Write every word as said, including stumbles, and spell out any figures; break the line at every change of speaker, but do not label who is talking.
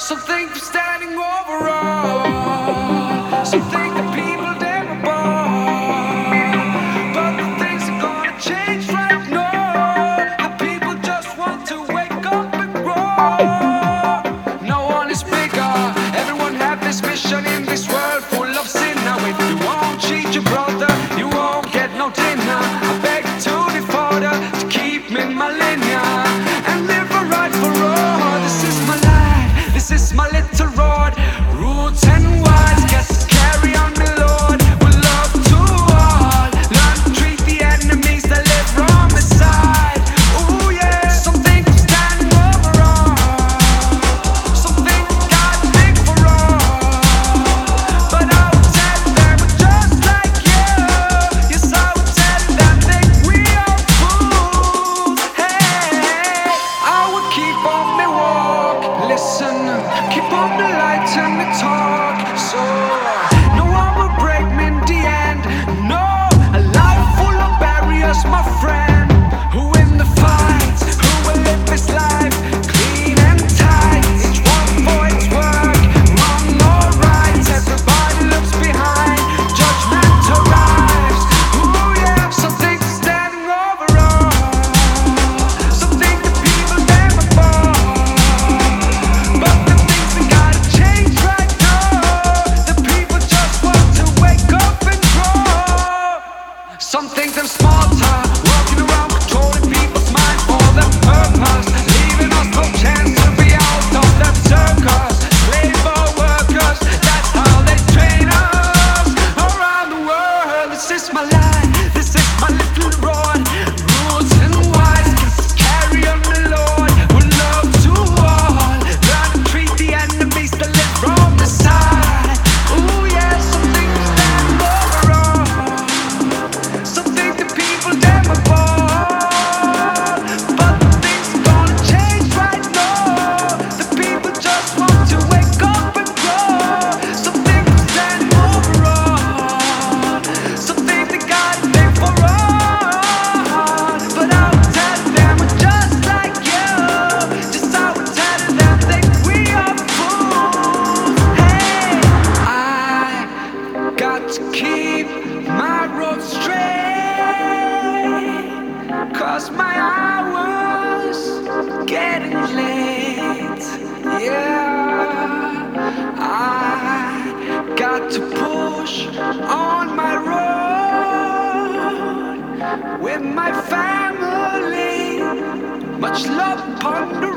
Some think they're standing over all. Some think the people never born. But the things are gonna change right now. The people just want to wake up and grow. No one is bigger. Everyone have this mission in this world full of sin. Now if you won't cheat your brother, you won't get no dinner. I beg to the Father to keep me in my linear and live a right for all. This is my life. This is my little road, roots and wise, just carry on me, Lord, with love to all. Learn to treat the enemies that live from the side. Ooh yeah, some think I'm standing over all. Some think God's big for all. But I would tell them we're just like you. Yes, I would tell them think we are fools. Hey, I would keep on me walk, listen, keep on the lights and the talk. So no one will break me in the end. No, a life full of barriers, my friend. Who win the fight? Who will live this life clean and tight? Each one for its work, wrong or right. Everybody looks behind, judgment arrives. Ooh yeah, some think they're standing over all. Some think the people never fall. But the things that gotta change right now. The people just want to wake up and grow. Some think them smarter, walking around controlling people's minds for their purpose, leaving us no chance to be out of that circus. Slave or workers, that's how they train us around the world. This is my life, this is my little road, rules and wise, just carry on the Lord, with love to all. Learn to treat the enemies that live from the side. Ooh yeah, some think they're standing over all. Some think the people never fall. But the things are gonna change right now. The people just want to wake up and grow. Some think they're standing over all. Some think they got it there for all. But I would tell them we're just like you. Just I would tell them think we are fools. Hey, I got to keep my road straight, 'cause my hour's getting late. Yeah, I got to push on my road with my family. Much love upon the